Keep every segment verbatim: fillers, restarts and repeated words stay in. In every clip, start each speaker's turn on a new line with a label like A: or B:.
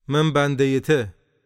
A: من بنده ته.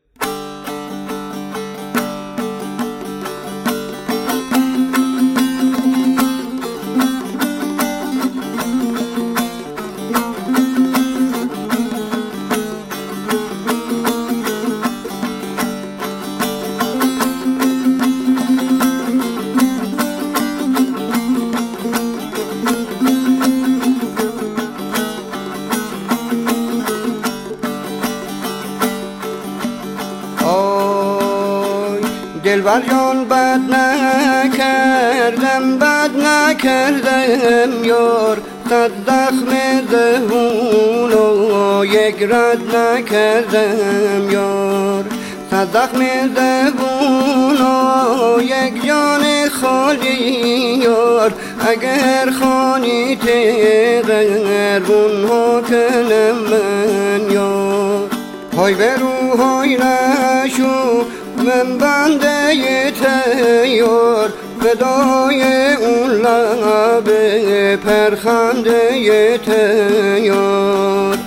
B: دلبر جان بد نکردم بد نکردم یار، صد زخم زبون و یک رد نکردم یار، صد زخم زبون و یک جان خالی یار. اگر خانی تغربون ها کنم من یار، های برو های نشو من بنده تیار، فدای اون لب پرخنده تیار.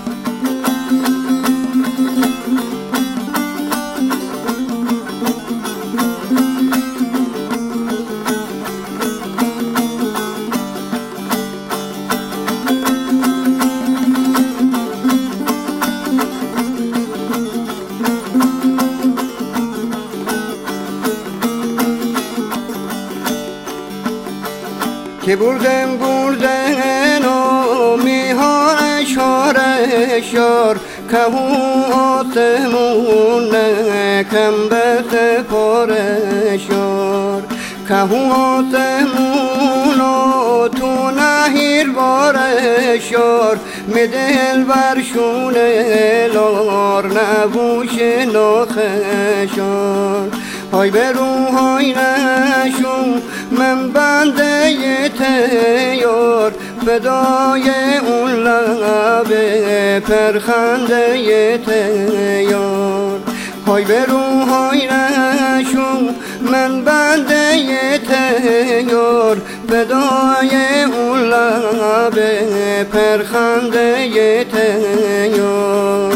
B: که بردم بردن و میهان اشار اشار، که او آسمون نکم به سپار اشار، که او آسمون و تو نهیر بار اشار. می دل برشون لار نبوش ناخشار، های برو های نشو من بنده تیار، فدای اون لب پرخنده تیار. های برو های نشو من بنده تیار، فدای اون لب پرخنده تیار.